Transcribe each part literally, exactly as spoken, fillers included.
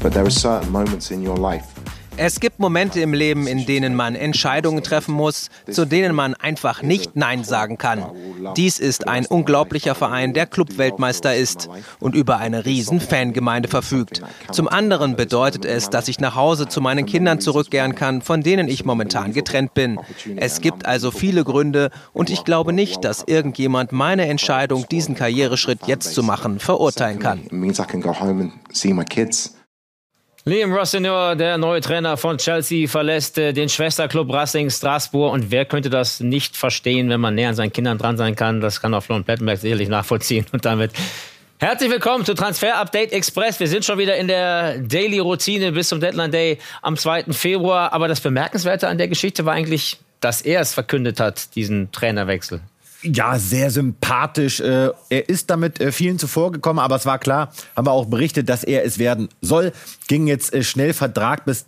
But there are certain moments in your life. Es gibt Momente im Leben, in denen man Entscheidungen treffen muss, zu denen man einfach nicht Nein sagen kann. Dies ist ein unglaublicher Verein, der Clubweltmeister ist und über eine riesen Fangemeinde verfügt. Zum anderen bedeutet es, dass ich nach Hause zu meinen Kindern zurückkehren kann, von denen ich momentan getrennt bin. Es gibt also viele Gründe und ich glaube nicht, dass irgendjemand meine Entscheidung, diesen Karriereschritt jetzt zu machen, verurteilen kann. Liam Rossignol, der neue Trainer von Chelsea, verlässt äh, den Schwesterclub Racing Straßburg. Und wer könnte das nicht verstehen, wenn man näher an seinen Kindern dran sein kann? Das kann auch Florian Plettenberg sicherlich nachvollziehen. Und damit herzlich willkommen zu Transfer Update Express. Wir sind schon wieder in der Daily Routine bis zum Deadline Day am zweiten Februar. Aber das Bemerkenswerte an der Geschichte war eigentlich, dass er es verkündet hat, diesen Trainerwechsel. Ja, sehr sympathisch. Er ist damit vielen zuvorgekommen, aber es war klar, haben wir auch berichtet, dass er es werden soll. Ging jetzt schnell Vertrag bis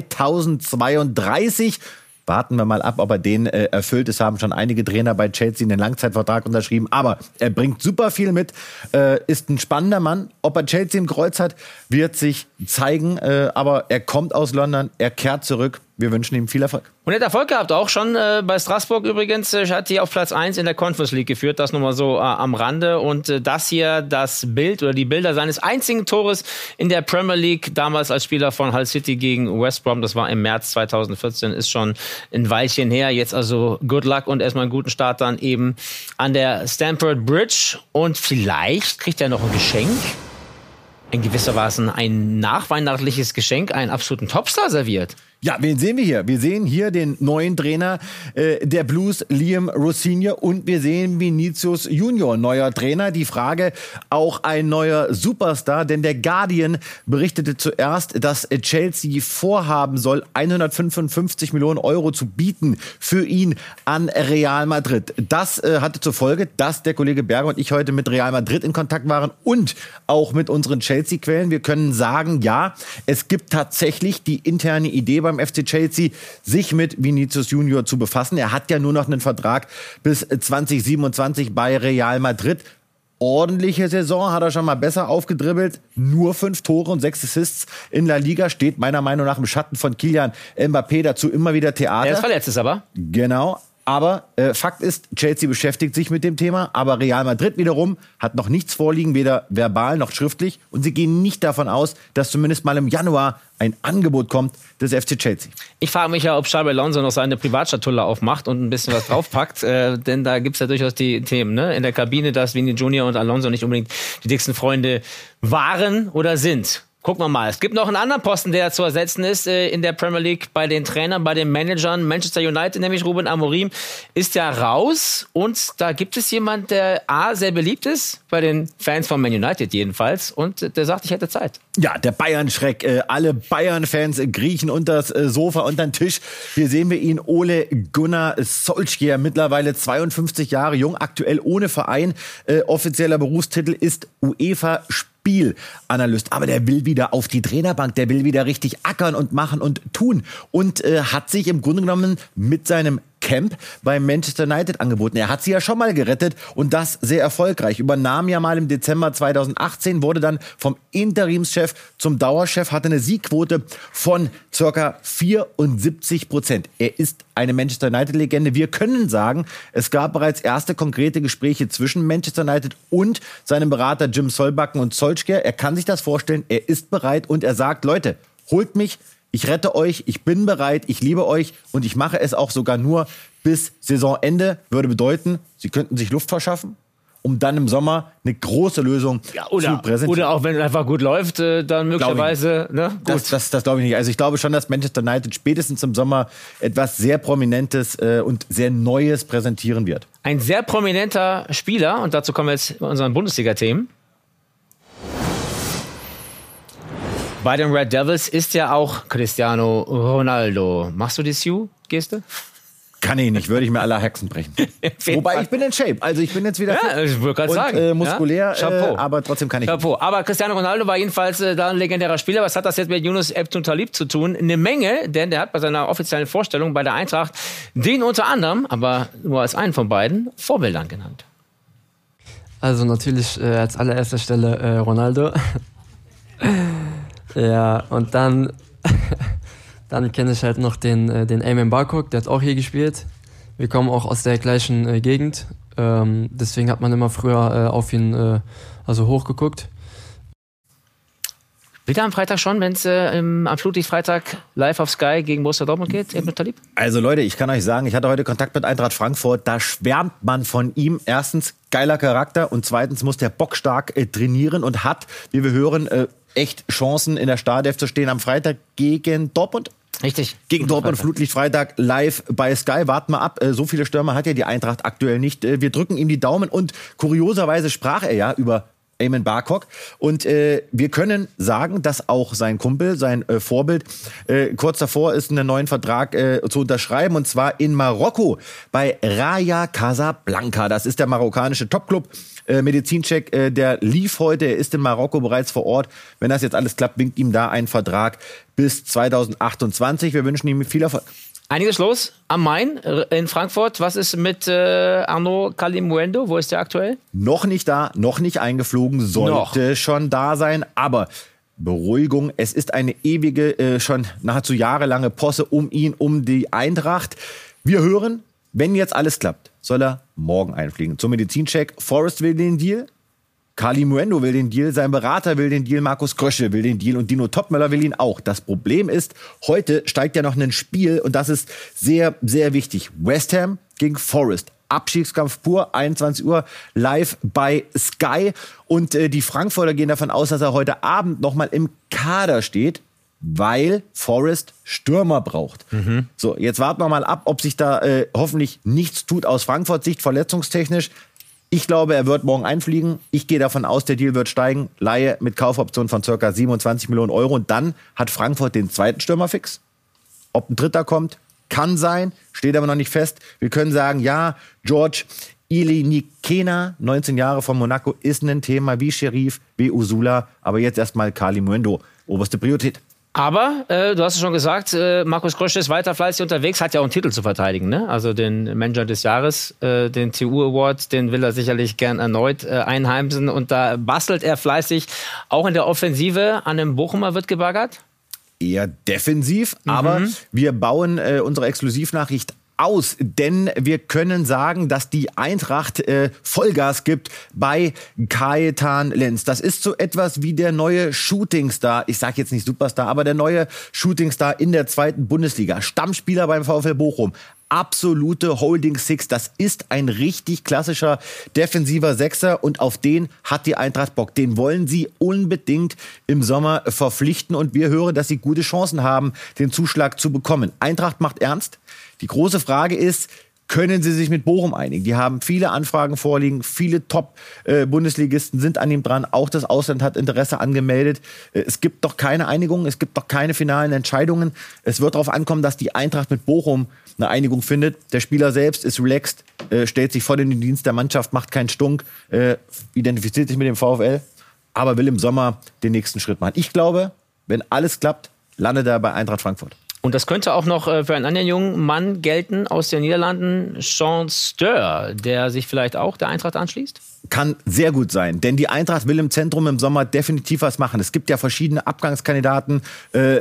zweitausendzweiunddreißig. Warten wir mal ab, ob er den erfüllt. Es haben schon einige Trainer bei Chelsea einen Langzeitvertrag unterschrieben. Aber er bringt super viel mit, ist ein spannender Mann. Ob er Chelsea im Kreuz hat, wird sich zeigen. Aber er kommt aus London, er kehrt zurück. Wir wünschen ihm viel Erfolg. Und er hat Erfolg gehabt, auch schon äh, bei Straßburg übrigens. Äh, hat die auf Platz eins in der Conference League geführt, das nochmal so äh, am Rande. Und äh, das hier, das Bild oder die Bilder seines einzigen Tores in der Premier League, damals als Spieler von Hull City gegen West Brom, das war im März zweitausendvierzehn, ist schon ein Weilchen her. Jetzt also good luck und erstmal einen guten Start dann eben an der Stamford Bridge. Und vielleicht kriegt er noch ein Geschenk. In gewissermaßen ein nachweihnachtliches Geschenk, einen absoluten Topstar serviert. Ja, wen sehen wir hier? Wir sehen hier den neuen Trainer äh, der Blues, Liam Rossignol, und wir sehen Vinicius Junior, neuer Trainer. Die Frage, auch ein neuer Superstar, denn der Guardian berichtete zuerst, dass Chelsea vorhaben soll, hundertfünfundfünfzig Millionen Euro zu bieten für ihn an Real Madrid. Das äh, hatte zur Folge, dass der Kollege Berger und ich heute mit Real Madrid in Kontakt waren und auch mit unseren Chelsea-Quellen. Wir können sagen, ja, es gibt tatsächlich die interne Idee beim F C Chelsea, sich mit Vinicius Junior zu befassen. Er hat ja nur noch einen Vertrag bis zwanzig siebenundzwanzig bei Real Madrid. Ordentliche Saison, hat er schon mal besser aufgedribbelt. Nur fünf Tore und sechs Assists in La Liga, steht meiner Meinung nach im Schatten von Kylian Mbappé. Dazu immer wieder Theater. Er ist verletzt, ist aber. Genau. Aber äh, Fakt ist, Chelsea beschäftigt sich mit dem Thema, aber Real Madrid wiederum hat noch nichts vorliegen, weder verbal noch schriftlich. Und sie gehen nicht davon aus, dass zumindest mal im Januar ein Angebot kommt des F C Chelsea. Ich frage mich ja, ob Xabi Alonso noch seine Privatschatulle aufmacht und ein bisschen was draufpackt. äh, denn da gibt's ja durchaus die Themen, ne? In der Kabine, dass Vini Junior und Alonso nicht unbedingt die dicksten Freunde waren oder sind. Gucken wir mal. Es gibt noch einen anderen Posten, der zu ersetzen ist äh, in der Premier League bei den Trainern, bei den Managern. Manchester United, nämlich Ruben Amorim, ist ja raus. Und da gibt es jemand, der A, sehr beliebt ist, bei den Fans von Man United jedenfalls. Und der sagt, ich hätte Zeit. Ja, der Bayern-Schreck. Äh, alle Bayern-Fans kriechen unter das äh, Sofa, unter den Tisch. Hier sehen wir ihn, Ole Gunnar Solskjaer, mittlerweile zweiundfünfzig Jahre jung, aktuell ohne Verein. Äh, offizieller Berufstitel ist UEFA-Spieler. Spielanalyst, aber der will wieder auf die Trainerbank, der will wieder richtig ackern und machen und tun und äh, hat sich im Grunde genommen mit seinem Camp bei Manchester United angeboten. Er hat sie ja schon mal gerettet und das sehr erfolgreich. Übernahm ja mal im Dezember zweitausendachtzehn, wurde dann vom Interimschef zum Dauerchef, hatte eine Siegquote von ca. vierundsiebzig Prozent. Er ist eine Manchester United-Legende. Wir können sagen, es gab bereits erste konkrete Gespräche zwischen Manchester United und seinem Berater Jim Solbakken und Solskjaer. Er kann sich das vorstellen, er ist bereit und er sagt, Leute, holt mich, ich rette euch, ich bin bereit, ich liebe euch und ich mache es auch sogar nur bis Saisonende. Würde bedeuten, sie könnten sich Luft verschaffen, um dann im Sommer eine große Lösung ja, oder, zu präsentieren. Oder auch wenn es einfach gut läuft, dann möglicherweise. Ne? Gut. Das, das, das glaube ich nicht. Also ich glaube schon, dass Manchester United spätestens im Sommer etwas sehr Prominentes äh, und sehr Neues präsentieren wird. Ein sehr prominenter Spieler, und dazu kommen wir jetzt bei unseren Bundesliga-Themen. Bei den Red Devils ist ja auch Cristiano Ronaldo. Machst du die Sue-Geste? Kann ich nicht, würde ich mir aller Hexen brechen. Wobei, ich bin in Shape. Also ich bin jetzt wieder ja, ich würde gerade sagen. Äh, muskulär, ja? äh, aber trotzdem kann ich Chapeau. nicht. Aber Cristiano Ronaldo war jedenfalls äh, da ein legendärer Spieler. Was hat das jetzt mit Yunus Abdul-Talib zu tun? Eine Menge, denn der hat bei seiner offiziellen Vorstellung bei der Eintracht den unter anderem, aber nur als einen von beiden, Vorbildern genannt. Also natürlich äh, als allererster Stelle äh, Ronaldo. Ja, und dann, dann kenne ich halt noch den, äh, den Eamon Barcock, der hat auch hier gespielt. Wir kommen auch aus der gleichen äh, Gegend, ähm, deswegen hat man immer früher äh, auf ihn äh, also hochgeguckt. Wieder am Freitag schon, wenn es äh, am Flutlichtfreitag live auf Sky gegen Borussia Dortmund geht, Edmund Talib? Also Leute, ich kann euch sagen, ich hatte heute Kontakt mit Eintracht Frankfurt, da schwärmt man von ihm. Erstens, geiler Charakter und zweitens muss der bockstark äh, trainieren und hat, wie wir hören, äh, echt Chancen in der Startelf zu stehen am Freitag gegen Dortmund. Richtig. Gegen Dortmund, Flutlichtfreitag live bei Sky. Warten wir ab. So viele Stürmer hat ja die Eintracht aktuell nicht. Wir drücken ihm die Daumen und kurioserweise sprach er ja über Eamon Barcock. Und äh, wir können sagen, dass auch sein Kumpel, sein äh, Vorbild, äh, kurz davor ist, einen neuen Vertrag äh, zu unterschreiben. Und zwar in Marokko bei Raja Casablanca. Das ist der marokkanische Topclub. Äh, Medizincheck, äh, der lief heute. Er ist in Marokko bereits vor Ort. Wenn das jetzt alles klappt, winkt ihm da ein Vertrag bis zweitausendachtundzwanzig. Wir wünschen ihm viel Erfolg. Einiges los am Main in Frankfurt. Was ist mit äh, Arnaud Kalimuendo? Wo ist der aktuell? Noch nicht da, noch nicht eingeflogen, sollte noch schon da sein. Aber Beruhigung, es ist eine ewige, äh, schon nahezu jahrelange Posse um ihn, um die Eintracht. Wir hören, wenn jetzt alles klappt, soll er morgen einfliegen. Zum Medizincheck. Forrest will den Deal. Kalimuendo will den Deal, sein Berater will den Deal, Markus Krösche will den Deal und Dino Topmöller will ihn auch. Das Problem ist, heute steigt ja noch ein Spiel und das ist sehr, sehr wichtig. West Ham gegen Forest. Abstiegskampf pur, einundzwanzig Uhr, live bei Sky. Und äh, die Frankfurter gehen davon aus, dass er heute Abend nochmal im Kader steht, weil Forest Stürmer braucht. Mhm. So, jetzt warten wir mal ab, ob sich da äh, hoffentlich nichts tut aus Frankfurts Sicht, verletzungstechnisch. Ich glaube, er wird morgen einfliegen. Ich gehe davon aus, der Deal wird steigen. Leihe mit Kaufoption von ca. siebenundzwanzig Millionen Euro. Und dann hat Frankfurt den zweiten Stürmer fix. Ob ein dritter kommt, kann sein, steht aber noch nicht fest. Wir können sagen, ja, George Ilinikena, neunzehn Jahre von Monaco, ist ein Thema wie Sherif, wie Usula. Aber jetzt erstmal Kalimuendo, oberste Priorität. Aber, äh, du hast es schon gesagt, äh, Markus Krösche ist weiter fleißig unterwegs, hat ja auch einen Titel zu verteidigen, ne? Also den Manager des Jahres, äh, den T U Award, den will er sicherlich gern erneut äh, einheimsen. Und da bastelt er fleißig. Auch in der Offensive an dem Bochumer wird gebaggert? Eher defensiv, mhm. aber wir bauen äh, unsere Exklusivnachricht aus, denn wir können sagen, dass die Eintracht äh, Vollgas gibt bei Kajetan Lenz. Das ist so etwas wie der neue Shootingstar, ich sage jetzt nicht Superstar, aber der neue Shootingstar in der zweiten Bundesliga. Stammspieler beim VfL Bochum. Absolute Holding Six. Das ist ein richtig klassischer defensiver Sechser und auf den hat die Eintracht Bock. Den wollen sie unbedingt im Sommer verpflichten und wir hören, dass sie gute Chancen haben, den Zuschlag zu bekommen. Eintracht macht ernst. Die große Frage ist, können sie sich mit Bochum einigen? Die haben viele Anfragen vorliegen, viele Top-Bundesligisten sind an ihm dran. Auch das Ausland hat Interesse angemeldet. Es gibt doch keine Einigung, es gibt doch keine finalen Entscheidungen. Es wird darauf ankommen, dass die Eintracht mit Bochum eine Einigung findet. Der Spieler selbst ist relaxed, äh, stellt sich voll in den Dienst der Mannschaft, macht keinen Stunk, äh, identifiziert sich mit dem VfL, aber will im Sommer den nächsten Schritt machen. Ich glaube, wenn alles klappt, landet er bei Eintracht Frankfurt. Und das könnte auch noch äh, für einen anderen jungen Mann gelten aus den Niederlanden, Sean Steur, der sich vielleicht auch der Eintracht anschließt? Kann sehr gut sein, denn die Eintracht will im Zentrum im Sommer definitiv was machen. Es gibt ja verschiedene Abgangskandidaten. Äh,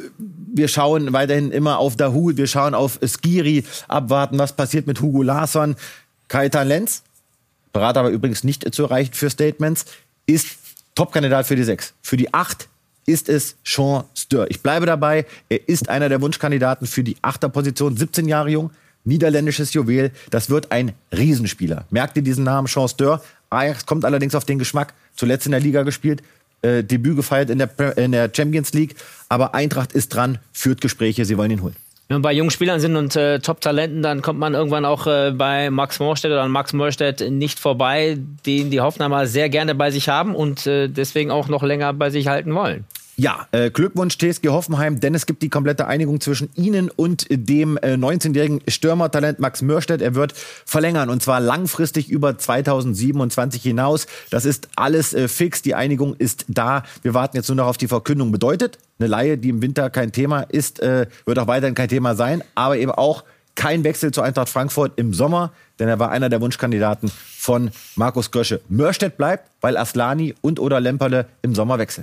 wir schauen weiterhin immer auf Dahoud, wir schauen auf Skiri, abwarten, was passiert mit Hugo Larsson. Kajetan Lenz, Berater aber übrigens nicht zu erreichen für Statements, ist Topkandidat für die sechs. Für die acht ist es Sean Steur. Ich bleibe dabei, er ist einer der Wunschkandidaten für die Achterposition, siebzehn Jahre jung, niederländisches Juwel. Das wird ein Riesenspieler. Merkt ihr diesen Namen, Sean Steur? Ajax kommt allerdings auf den Geschmack, zuletzt in der Liga gespielt, äh, Debüt gefeiert in der, in der Champions League, aber Eintracht ist dran, führt Gespräche, sie wollen ihn holen. Wenn wir bei jungen Spielern sind und äh, Top-Talenten, dann kommt man irgendwann auch äh, bei Max Morstedt oder an Max Morstedt nicht vorbei, den die Hoffenheimer sehr gerne bei sich haben und äh, deswegen auch noch länger bei sich halten wollen. Ja, äh, Glückwunsch T S G Hoffenheim, denn es gibt die komplette Einigung zwischen Ihnen und dem äh, neunzehnjährigen Stürmertalent Max Morstedt. Er wird verlängern und zwar langfristig über zweitausendsiebenundzwanzig hinaus. Das ist alles äh, fix, die Einigung ist da. Wir warten jetzt nur noch auf die Verkündung. Bedeutet, eine Leihe, die im Winter kein Thema ist, äh, wird auch weiterhin kein Thema sein, aber eben auch kein Wechsel zur Eintracht Frankfurt im Sommer, denn er war einer der Wunschkandidaten von Markus Krösche. Morstedt bleibt, weil Aslani und oder Lemperle im Sommer wechseln.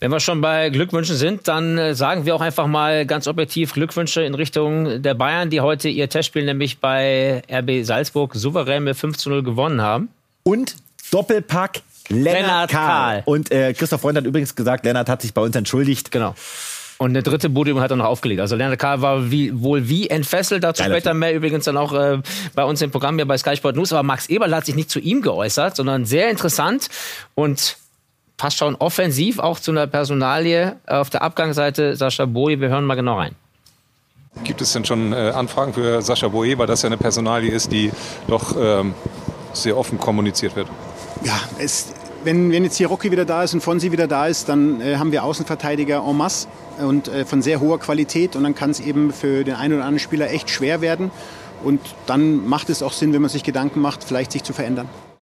Wenn wir schon bei Glückwünschen sind, dann sagen wir auch einfach mal ganz objektiv Glückwünsche in Richtung der Bayern, die heute ihr Testspiel nämlich bei R B Salzburg souverän mit fünf zu null gewonnen haben. Und Doppelpack Lennart, Lennart Kahl. Kahl. Und äh, Christoph Freund hat übrigens gesagt, Lennart hat sich bei uns entschuldigt. Genau. Und eine dritte Bude hat er noch aufgelegt. Also Lennart Kahl war wie, wohl wie entfesselt. Dazu Geiler später Film. Mehr übrigens dann auch äh, bei uns im Programm hier bei Sky Sport News. Aber Max Eberl hat sich nicht zu ihm geäußert, sondern sehr interessant und fast schon offensiv auch zu einer Personalie auf der Abgangsseite Sascha Boje. Wir hören mal genau rein. Gibt es denn schon äh, Anfragen für Sascha Boje, weil das ja eine Personalie ist, die doch ähm, sehr offen kommuniziert wird? Ja, es, wenn, wenn jetzt hier Rocky wieder da ist und Fonsi wieder da ist, dann äh, haben wir Außenverteidiger en masse und äh, von sehr hoher Qualität. Und dann kann es eben für den einen oder anderen Spieler echt schwer werden. Und dann macht es auch Sinn, wenn man sich Gedanken macht, vielleicht sich zu verändern.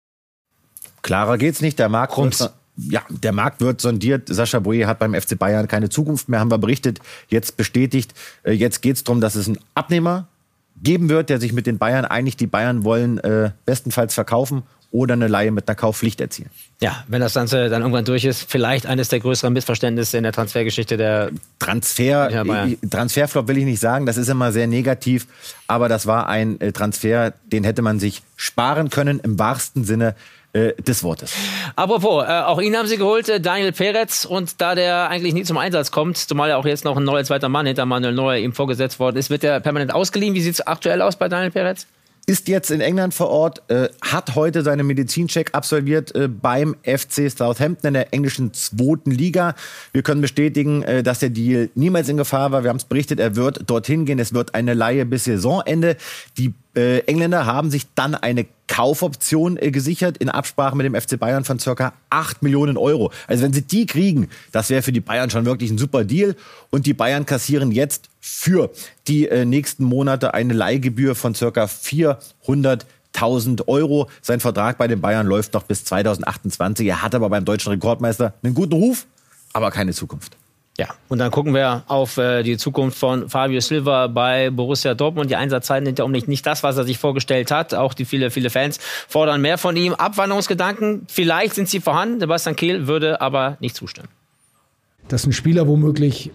Klarer geht's nicht. Der Markt, wird, ja, der Markt wird sondiert. Sascha Boje hat beim F C Bayern keine Zukunft mehr, haben wir berichtet. Jetzt bestätigt. Äh, jetzt geht's darum, dass es einen Abnehmer geben wird, der sich mit den Bayern einigt. Die Bayern wollen äh, bestenfalls verkaufen oder eine Leihe mit einer Kaufpflicht erzielen. Ja, wenn das Ganze dann irgendwann durch ist, vielleicht eines der größeren Missverständnisse in der Transfergeschichte der Transfer. Transferflop will ich nicht sagen, das ist immer sehr negativ, aber das war ein äh, Transfer, den hätte man sich sparen können, im wahrsten Sinne äh, des Wortes. Apropos, äh, auch ihn haben sie geholt, äh, Daniel Peretz, und da der eigentlich nie zum Einsatz kommt, zumal ja auch jetzt noch ein neuer zweiter Mann hinter Manuel Neuer ihm vorgesetzt worden ist, wird er permanent ausgeliehen. Wie sieht es aktuell aus bei Daniel Peretz? Ist jetzt in England vor Ort, äh, hat heute seinen Medizincheck absolviert äh, beim F C Southampton in der englischen zweiten Liga. Wir können bestätigen, äh, dass der Deal niemals in Gefahr war. Wir haben es berichtet, er wird dorthin gehen. Es wird eine Leihe bis Saisonende. Die äh, Engländer haben sich dann eine Kaufoption äh, gesichert in Absprache mit dem F C Bayern von circa acht Millionen Euro. Also wenn sie die kriegen, das wäre für die Bayern schon wirklich ein super Deal. Und die Bayern kassieren jetzt für die äh, nächsten Monate eine Leihgebühr von circa vierhunderttausend Euro. Sein Vertrag bei den Bayern läuft noch bis zweitausendachtundzwanzig. Er hat aber beim deutschen Rekordmeister einen guten Ruf, aber keine Zukunft. Ja, und dann gucken wir auf äh, die Zukunft von Fabio Silva bei Borussia Dortmund. Die Einsatzzeiten sind ja um nicht, nicht das, was er sich vorgestellt hat. Auch die viele, viele Fans fordern mehr von ihm. Abwanderungsgedanken, vielleicht sind sie vorhanden. Sebastian Kehl würde aber nicht zustimmen. Dass ein Spieler womöglich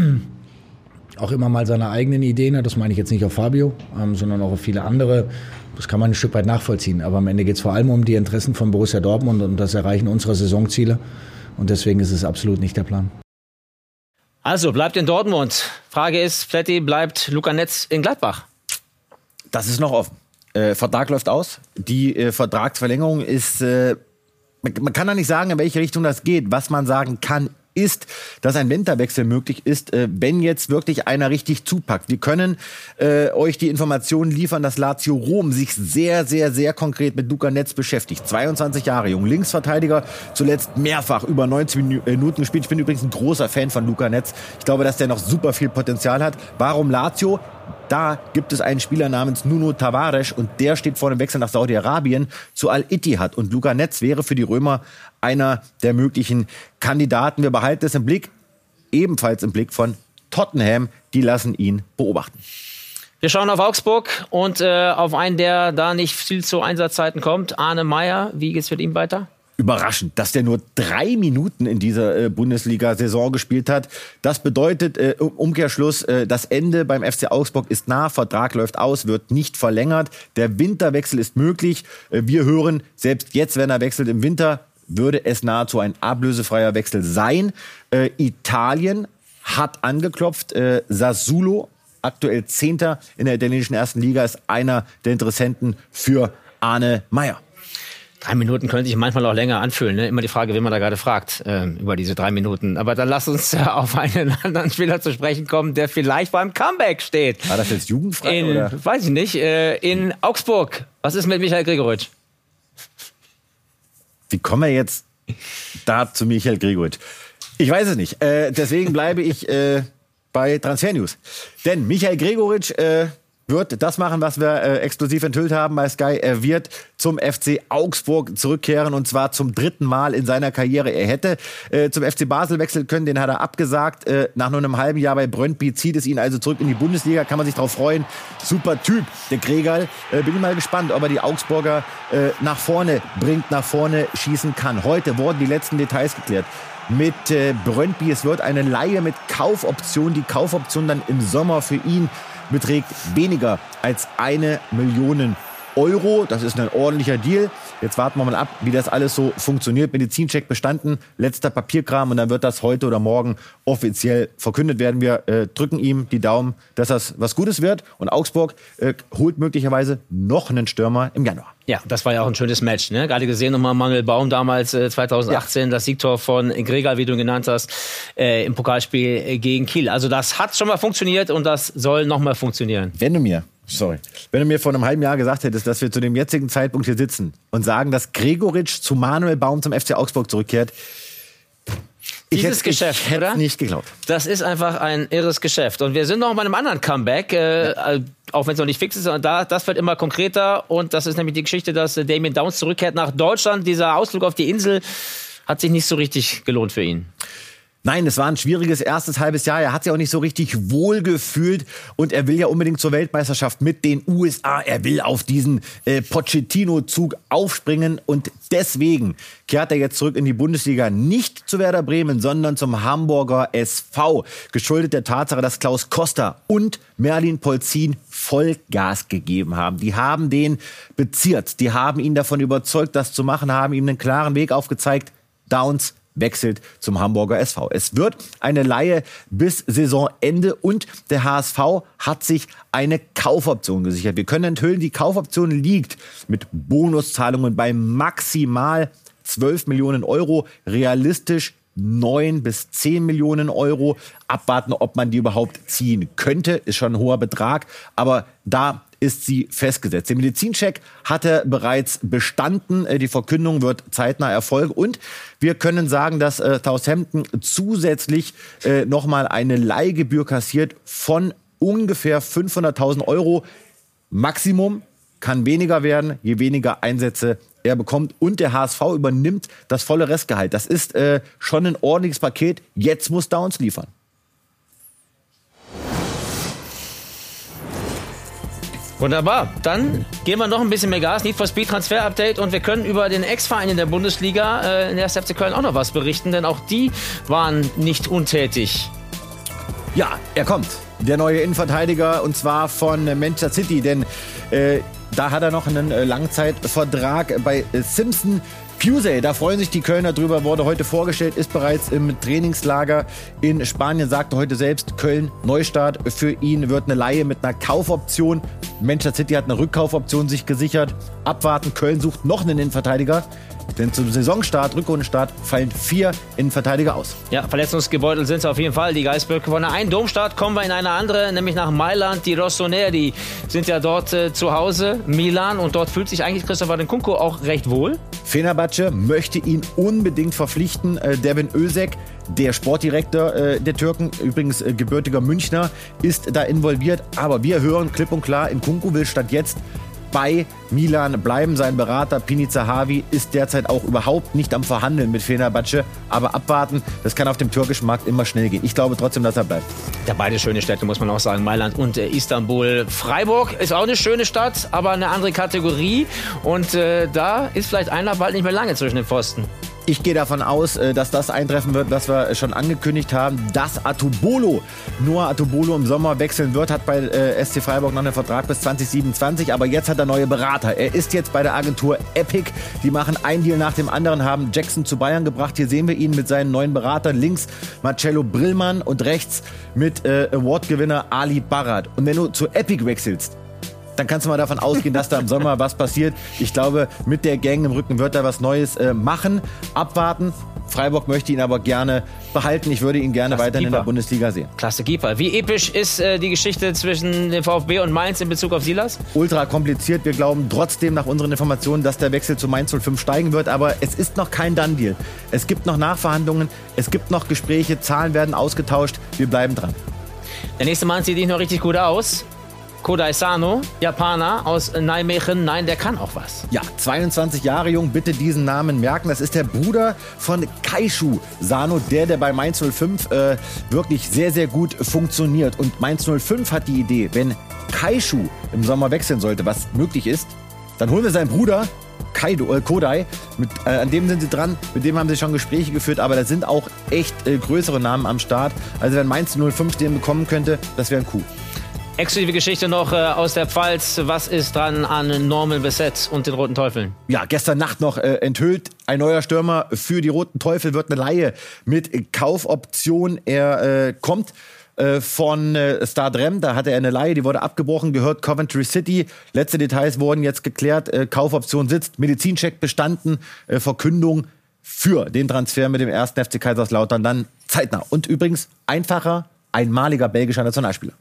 auch immer mal seine eigenen Ideen hat, das meine ich jetzt nicht auf Fabio, ähm, sondern auch auf viele andere, das kann man ein Stück weit nachvollziehen. Aber am Ende geht es vor allem um die Interessen von Borussia Dortmund und das Erreichen unserer Saisonziele. Und deswegen ist es absolut nicht der Plan. Also, bleibt in Dortmund. Frage ist, Fletti, bleibt Luca Netz in Gladbach? Das ist noch offen. Äh, Vertrag läuft aus. Die äh, Vertragsverlängerung ist, äh, man, man kann da nicht sagen, in welche Richtung das geht. Was man sagen kann, ist, dass ein Winterwechsel möglich ist, äh, wenn jetzt wirklich einer richtig zupackt. Wir können äh, euch die Informationen liefern, dass Lazio Rom sich sehr, sehr, sehr konkret mit Luca Netz beschäftigt. zweiundzwanzig Jahre jung, Linksverteidiger, zuletzt mehrfach über neunzig Minuten gespielt. Ich bin übrigens ein großer Fan von Luca Netz. Ich glaube, dass der noch super viel Potenzial hat. Warum Lazio? Da gibt es einen Spieler namens Nuno Tavares und der steht vor dem Wechsel nach Saudi-Arabien zu Al-Ittihad. Und Luca Netz wäre für die Römer einer der möglichen Kandidaten. Wir behalten es im Blick, ebenfalls im Blick von Tottenham. Die lassen ihn beobachten. Wir schauen auf Augsburg und äh, auf einen, der da nicht viel zu Einsatzzeiten kommt. Arne Meyer, wie geht's mit ihm weiter? Überraschend, dass der nur drei Minuten in dieser äh, Bundesliga-Saison gespielt hat. Das bedeutet, äh, Umkehrschluss, äh, das Ende beim F C Augsburg ist nah, Vertrag läuft aus, wird nicht verlängert. Der Winterwechsel ist möglich. Äh, wir hören, selbst jetzt, wenn er wechselt im Winter, würde es nahezu ein ablösefreier Wechsel sein. Äh, Italien hat angeklopft, äh, Sassuolo, aktuell Zehnter in der italienischen ersten Liga, ist einer der Interessenten für Arne Meyer. Drei Minuten können sich manchmal auch länger anfühlen. Ne? Immer die Frage, wen man da gerade fragt äh, über diese drei Minuten. Aber dann lass uns äh, auf einen anderen Spieler zu sprechen kommen, der vielleicht beim Comeback steht. War das jetzt jugendfrei? In, oder? Weiß ich nicht. Äh, in Augsburg. Was ist mit Michael Gregoritsch? Wie kommen wir jetzt da zu Michael Gregoritsch? Ich weiß es nicht. Äh, deswegen bleibe ich äh, bei Transfer News. Denn Michael Gregoritsch äh, wird das machen, was wir äh, exklusiv enthüllt haben bei Sky. Er wird zum F C Augsburg zurückkehren und zwar zum dritten Mal in seiner Karriere. Er hätte äh, zum F C Basel wechseln können, den hat er abgesagt. Äh, nach nur einem halben Jahr bei Brøndby zieht es ihn also zurück in die Bundesliga. Kann man sich drauf freuen. Super Typ, der Gregal. Äh, bin ich mal gespannt, ob er die Augsburger äh, nach vorne bringt, nach vorne schießen kann. Heute wurden die letzten Details geklärt. mit äh, Brøndby. Es wird eine Leihe mit Kaufoption. Die Kaufoption dann im Sommer für ihn beträgt weniger als eine Million Euro. Das ist ein ordentlicher Deal. Jetzt warten wir mal ab, wie das alles so funktioniert. Medizincheck bestanden, letzter Papierkram und dann wird das heute oder morgen offiziell verkündet werden. Wir äh, drücken ihm die Daumen, dass das was Gutes wird. Und Augsburg äh, holt möglicherweise noch einen Stürmer im Januar. Ja, das war ja auch ein schönes Match. Ne? Gerade gesehen nochmal Manuel Baum damals äh, zwanzig achtzehn, ja. Das Siegtor von Gregal, wie du ihn genannt hast, äh, im Pokalspiel äh, gegen Kiel. Also das hat schon mal funktioniert und das soll nochmal funktionieren. Wenn du mir, sorry, wenn du mir vor einem halben Jahr gesagt hättest, dass wir zu dem jetzigen Zeitpunkt hier sitzen und sagen, dass Gregoritsch zu Manuel Baum zum F C Augsburg zurückkehrt, ich Dieses hätte, Geschäft, ich hätte oder? nicht geglaubt. Das ist einfach ein irres Geschäft. Und wir sind noch bei einem anderen Comeback, äh, ja. auch wenn es noch nicht fix ist. Und da, das wird immer konkreter. Und das ist nämlich die Geschichte, dass äh, Damien Downs zurückkehrt nach Deutschland. Dieser Ausflug auf die Insel hat sich nicht so richtig gelohnt für ihn. Nein, es war ein schwieriges erstes halbes Jahr. Er hat sich auch nicht so richtig wohl gefühlt und er will ja unbedingt zur Weltmeisterschaft mit den U S A. Er will auf diesen äh, Pochettino-Zug aufspringen und deswegen kehrt er jetzt zurück in die Bundesliga. Nicht zu Werder Bremen, sondern zum Hamburger S V. Geschuldet der Tatsache, dass Klaus Costa und Merlin Polzin Vollgas gegeben haben. Die haben den beziert. Die haben ihn davon überzeugt, das zu machen, haben ihm einen klaren Weg aufgezeigt. Downs wechselt zum Hamburger S V. Es wird eine Leihe bis Saisonende und der H S V hat sich eine Kaufoption gesichert. Wir können enthüllen, die Kaufoption liegt mit Bonuszahlungen bei maximal zwölf Millionen Euro, realistisch neun bis zehn Millionen Euro. Abwarten, ob man die überhaupt ziehen könnte, ist schon ein hoher Betrag, aber da ist sie festgesetzt. Der Medizincheck hatte bereits bestanden. Die Verkündung wird zeitnah erfolgen. Und wir können sagen, dass äh, Southampton zusätzlich äh, nochmal eine Leihgebühr kassiert von ungefähr fünfhunderttausend Euro. Maximum kann weniger werden, je weniger Einsätze er bekommt. Und der H S V übernimmt das volle Restgehalt. Das ist äh, schon ein ordentliches Paket. Jetzt muss Downs liefern. Wunderbar. Dann geben wir noch ein bisschen mehr Gas. Need for Speed Transfer Update. Und wir können über den Ex-Verein in der Bundesliga, äh, in der ersten F C Köln, auch noch was berichten. Denn auch die waren nicht untätig. Ja, er kommt. Der neue Innenverteidiger und zwar von Manchester City. Denn äh, da hat er noch einen äh, Langzeitvertrag bei äh, Simpson Pusey. Da freuen sich die Kölner drüber. Wurde heute vorgestellt, ist bereits im Trainingslager in Spanien. Sagte heute selbst, Köln, Neustart für ihn, wird eine Leihe mit einer Kaufoption. Manchester City hat eine Rückkaufoption sich gesichert. Abwarten, Köln sucht noch einen Innenverteidiger. Denn zum Saisonstart, Rückrundenstart, fallen vier Innenverteidiger aus. Ja, verletzungsgebeutelt sind sie auf jeden Fall, die Geisböcke. Von der einen Domstadt kommen wir in eine andere, nämlich nach Mailand. Die Rossoneri sind ja dort äh, zu Hause, Milan. Und dort fühlt sich eigentlich Christopher Nkunku auch recht wohl. Fenerbahce möchte ihn unbedingt verpflichten. Äh, Devin Özek, der Sportdirektor äh, der Türken, übrigens äh, gebürtiger Münchner, ist da involviert. Aber wir hören klipp und klar, Nkunku will statt jetzt bei Milan bleiben. Sein Berater Pini Zahavi ist derzeit auch überhaupt nicht am Verhandeln mit Fenerbahce. Aber abwarten, das kann auf dem türkischen Markt immer schnell gehen. Ich glaube trotzdem, dass er bleibt. Ja, beide schöne Städte, muss man auch sagen. Mailand und äh, Istanbul. Freiburg ist auch eine schöne Stadt, aber eine andere Kategorie. Und äh, da ist vielleicht einer bald nicht mehr lange zwischen den Pfosten. Ich gehe davon aus, dass das eintreffen wird, was wir schon angekündigt haben, dass Atubolo, Noah Atubolo im Sommer wechseln wird, hat bei äh, S C Freiburg noch einen Vertrag bis zwanzig siebenundzwanzig, aber jetzt hat er neue Berater. Er ist jetzt bei der Agentur Epic, die machen ein Deal nach dem anderen, haben Jackson zu Bayern gebracht. Hier sehen wir ihn mit seinen neuen Beratern, links Marcello Brillmann und rechts mit äh, Award-Gewinner Ali Barat. Und wenn du zu Epic wechselst, dann kannst du mal davon ausgehen, dass da im Sommer was passiert. Ich glaube, mit der Gang im Rücken wird er was Neues äh, machen. Abwarten. Freiburg möchte ihn aber gerne behalten. Ich würde ihn gerne Klasse weiterhin Keeper. in der Bundesliga sehen. Klasse Keeper. Wie episch ist äh, die Geschichte zwischen dem VfB und Mainz in Bezug auf Silas? Ultra kompliziert. Wir glauben trotzdem nach unseren Informationen, dass der Wechsel zu Mainz null fünf steigen wird. Aber es ist noch kein Done-Deal. Es gibt noch Nachverhandlungen. Es gibt noch Gespräche. Zahlen werden ausgetauscht. Wir bleiben dran. Der nächste Mann sieht nicht noch richtig gut aus. Kodai Sano, Japaner aus Nijmegen. Nein, der kann auch was. Ja, zweiundzwanzig Jahre jung, bitte diesen Namen merken. Das ist der Bruder von Kaishu Sano, der, der bei Mainz null fünf äh, wirklich sehr, sehr gut funktioniert. Und Mainz null fünf hat die Idee, wenn Kaishu im Sommer wechseln sollte, was möglich ist, dann holen wir seinen Bruder Kaido, äh, Kodai, mit, äh, an dem sind sie dran, mit dem haben sie schon Gespräche geführt, aber da sind auch echt äh, größere Namen am Start. Also wenn Mainz null fünf den bekommen könnte, das wäre ein Coup. Exklusive Geschichte noch äh, aus der Pfalz. Was ist dran an Norman Bessette und den Roten Teufeln? Ja, gestern Nacht noch äh, enthüllt. Ein neuer Stürmer für die Roten Teufel wird eine Leihe mit Kaufoption. Er äh, kommt äh, von äh, Stardrem. Da hatte er eine Leihe, die wurde abgebrochen, gehört Coventry City. Letzte Details wurden jetzt geklärt. Äh, Kaufoption sitzt, Medizincheck bestanden, äh, Verkündung für den Transfer mit dem ersten F C Kaiserslautern dann zeitnah. Und übrigens einfacher, einmaliger belgischer Nationalspieler.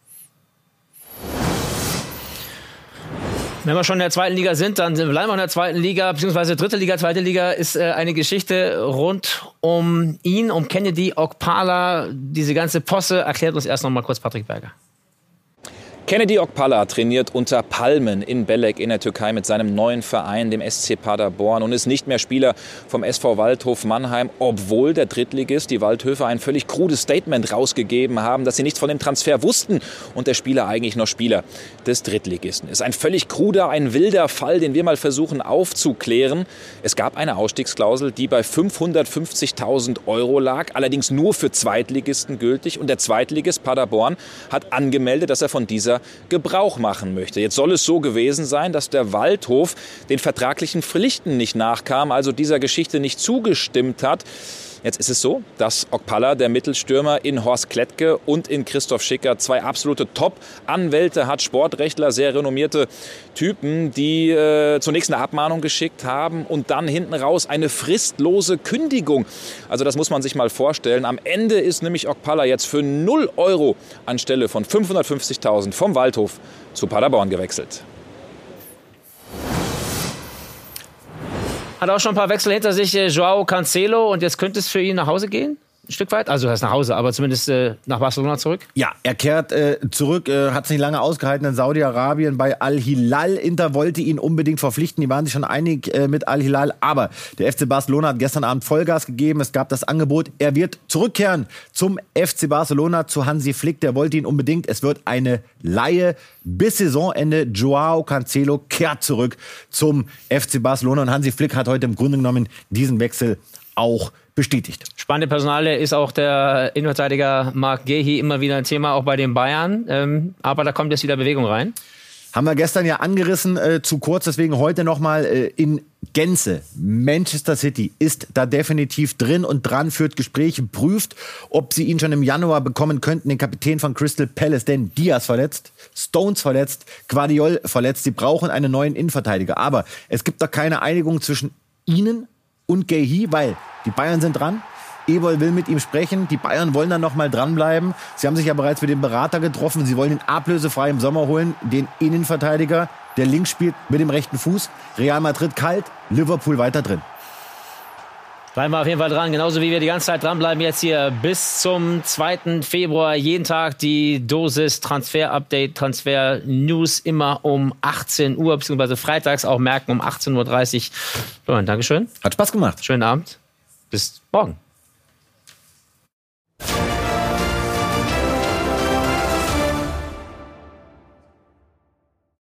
Wenn wir schon in der zweiten Liga sind, dann bleiben wir in der zweiten Liga, beziehungsweise dritte Liga, zweite Liga ist äh, eine Geschichte rund um ihn, um Kennedy Okpala. Diese ganze Posse erklärt uns erst noch mal kurz Patrick Berger. Kennedy Okpala trainiert unter Palmen in Belek in der Türkei mit seinem neuen Verein, dem S C Paderborn, und ist nicht mehr Spieler vom S V Waldhof Mannheim, obwohl der Drittligist, die Waldhöfer, ein völlig krudes Statement rausgegeben haben, dass sie nichts von dem Transfer wussten und der Spieler eigentlich noch Spieler des Drittligisten ist. Ein völlig kruder, ein wilder Fall, den wir mal versuchen aufzuklären. Es gab eine Ausstiegsklausel, die bei fünfhundertfünfzigtausend Euro lag, allerdings nur für Zweitligisten gültig, und der Zweitligist Paderborn hat angemeldet, dass er von dieser Gebrauch machen möchte. Jetzt soll es so gewesen sein, dass der Waldhof den vertraglichen Pflichten nicht nachkam, also dieser Geschichte nicht zugestimmt hat. Jetzt ist es so, dass Okpala, der Mittelstürmer, in Horst Klettke und in Christoph Schicker zwei absolute Top-Anwälte hat, Sportrechtler, sehr renommierte Typen, die äh, zunächst eine Abmahnung geschickt haben und dann hinten raus eine fristlose Kündigung. Also das muss man sich mal vorstellen. Am Ende ist nämlich Okpala jetzt für null Euro anstelle von fünfhundertfünfzigtausend vom Waldhof zu Paderborn gewechselt. Hat auch schon ein paar Wechsel hinter sich, äh, Joao Cancelo, und jetzt könnte es für ihn nach Hause gehen? Ein Stück weit? Also heißt nach Hause, aber zumindest äh, nach Barcelona zurück? Ja, er kehrt äh, zurück, äh, hat es nicht lange ausgehalten in Saudi-Arabien bei Al-Hilal. Inter wollte ihn unbedingt verpflichten, die waren sich schon einig äh, mit Al-Hilal, aber der F C Barcelona hat gestern Abend Vollgas gegeben, es gab das Angebot, er wird zurückkehren zum F C Barcelona, zu Hansi Flick, der wollte ihn unbedingt, es wird eine Leihe bis Saisonende. Joao Cancelo kehrt zurück zum F C Barcelona und Hansi Flick hat heute im Grunde genommen diesen Wechsel auch bestätigt. Spannende Personalie ist auch der Innenverteidiger Marc Guéhi immer wieder ein Thema, auch bei den Bayern. Ähm, aber da kommt jetzt wieder Bewegung rein. Haben wir gestern ja angerissen, äh, zu kurz, deswegen heute nochmal äh, in Gänze. Manchester City ist da definitiv drin und dran, führt Gespräche, prüft, ob sie ihn schon im Januar bekommen könnten, den Kapitän von Crystal Palace, denn Diaz verletzt, Stones verletzt, Guardiol verletzt. Sie brauchen einen neuen Innenverteidiger. Aber es gibt da keine Einigung zwischen ihnen und Guéhi, weil die Bayern sind dran. Ebol will mit ihm sprechen. Die Bayern wollen dann noch mal dranbleiben. Sie haben sich ja bereits mit dem Berater getroffen. Sie wollen ihn ablösefrei im Sommer holen. Den Innenverteidiger, der links spielt mit dem rechten Fuß. Real Madrid kalt, Liverpool weiter drin. Bleiben wir auf jeden Fall dran, genauso wie wir die ganze Zeit dranbleiben jetzt hier bis zum zweiten Februar. Jeden Tag die Dosis Transfer-Update, Transfer-News, immer um achtzehn Uhr, beziehungsweise freitags auch merken um achtzehn Uhr dreißig. So, Dankeschön. Hat Spaß gemacht. Schönen Abend. Bis morgen.